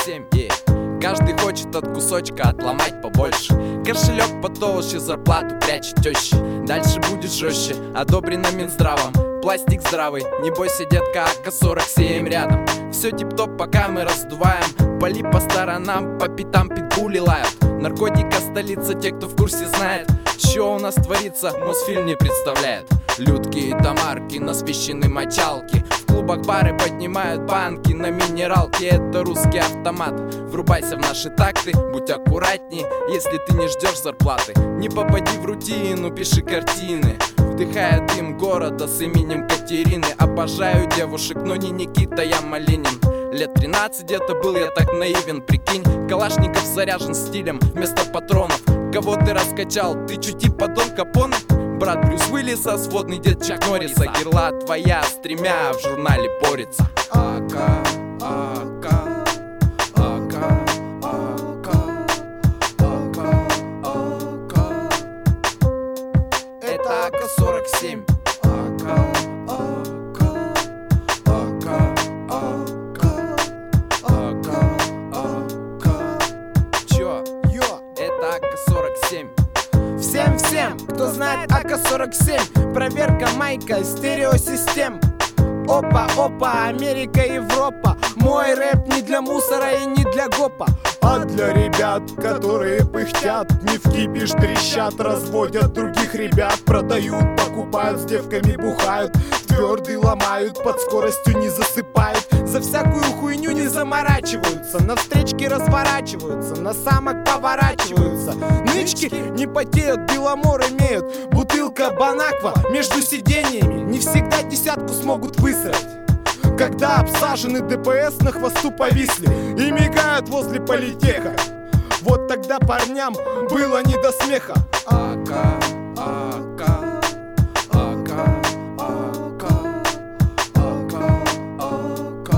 AK-47, Каждый хочет от кусочка отломать побольше. Кошелек потолще, зарплату прячет теща. Дальше будет жестче, одобрено Минздравом. Пластик здравый, не бойся, детка, АК-47 рядом. Все тип-топ, пока мы раздуваем. Поли по сторонам, по пятам питбули лают. Наркотика столица, те, кто в курсе, знает, что у нас творится, Мосфильм не представляет. Людки и тамарки, насвищены мочалки. В клубах бары поднимают банки на минералке. Это русский автомат, врубайся в наши такты. Будь аккуратней, если ты не ждешь зарплаты. Не попади в рутину, пиши картины. Вдыхая дым города с именем Катерины. Обожаю девушек, но не Никита, я Малинин. Лет 13 где-то был я так наивен, прикинь. Калашников заряжен стилем вместо патронов. Кого ты раскачал, ты чуть типа Дон Капоне? Брат Брюс Уиллиса, сводный дед Чак Норриса. Герла твоя с тремя в журнале борется. АК, АК, АК, АК, АК, АК. Это АК-47. АК, АК, АК, АК, АК, АК. Чё? Это АК-47. Всем, кто знает АК-47, проверка майка, стереосистем. Опа, Америка, Европа. Мой рэп не для мусора и не для гопа, а для ребят, которые пыхтят, не в кипиш трещат, разводят других ребят, продают, покупают, с девками бухают, твердый ломают, под скоростью не засыпают, за всякую хуйню не заморачиваются, на встречке разворачиваются, на самок поворачиваются. Нычки не потеют, беломор имеют, бутылка Бонаква между сидениями, не всегда десятку смогут высрать. Когда обсажены ДПС на хвосту повисли и мигают возле политеха, вот тогда парням было не до смеха. АК, АК, АК, АК, АК, АК.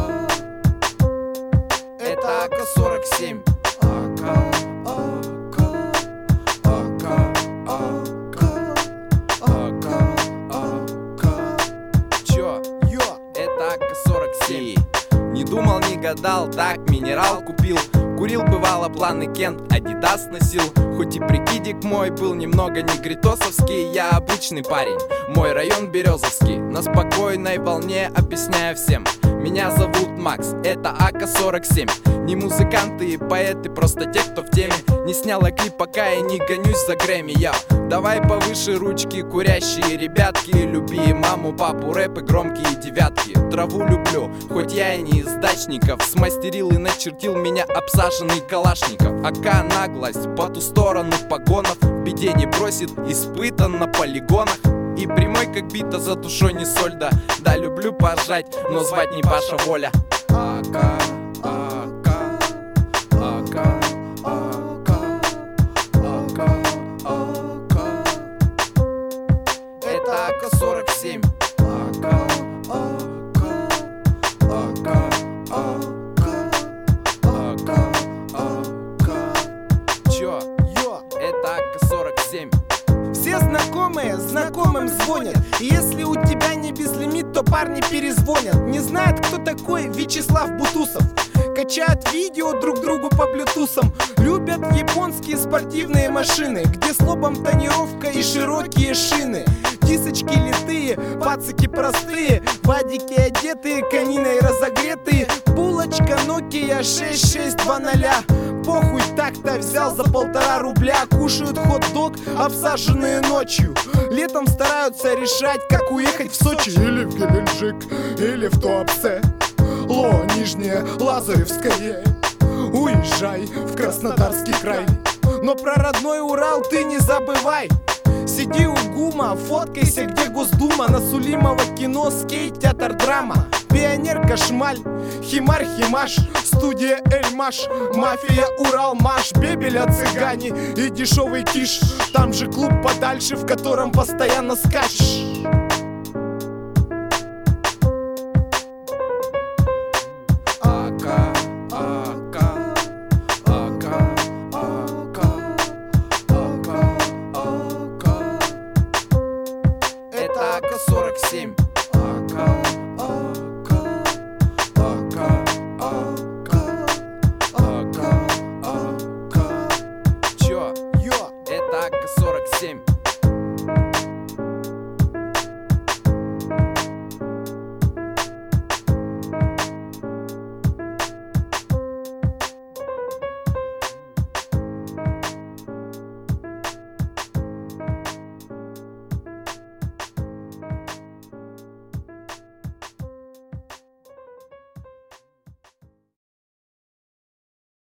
Это АК-47. АК, АК, АК, АК, АК, АК. Чё? Это АК-47. Не думал, не гадал, так минерал купил. Курил, бывало, планы Кент, Адидас носил. Хоть и прикидик мой был немного негритосовский, я обычный парень, мой район Березовский. На спокойной волне объясняю всем. Меня зовут Макс, это АК-47. Не музыканты и поэты, просто те, кто в теме. Не сняла клип, пока я не гонюсь за Грэмми, я. Давай повыше ручки, курящие ребятки. Люби маму, папу, рэп и громкие девятки. Траву люблю, хоть я и не из дачников. Смастерил и начертил меня обсаженный Калашников. АК наглость, по ту сторону погонов. В беде не бросит, испытан на полигонах. И прямой как бита, за душой не соль, да. Да, люблю пожать, но звать не Паша Воля. АК, АК, АК, АК, АК, АК. Это АК-47. АК, АК, АК, АК, АК, АК. Чё? Это АК-47. Все знакомые знакомым звонят. И если у тебя не безлимит, то парни перезвонят. Не знают, кто такой Вячеслав Бутусов. Качают видео друг другу по блютусам. Любят японские спортивные машины, где с лобом тонировка и широкие шины. Дисочки литые, пацики простые, вадики одетые, кониной разогретые. Булочка Nokia 6620. Похуй, так-то взял за 1,5 рубля. Кушают хот-дог, обсаженные ночью. Летом стараются решать, как уехать в Сочи или в Геленджик, или в Туапсе. Ло, Нижнее, Лазаревское. Уезжай в Краснодарский край. Но про родной Урал ты не забывай. Сиди у ГУМа, фоткайся, где Госдума. На Сулимова кино, скейт, театр, драма. Пионерка, Шмаль, Химар, Химаш, студия Эльмаш, мафия, Урал, Маш, Бебеля, цыгане и дешевый киш. Там же клуб подальше, в котором постоянно скачешь.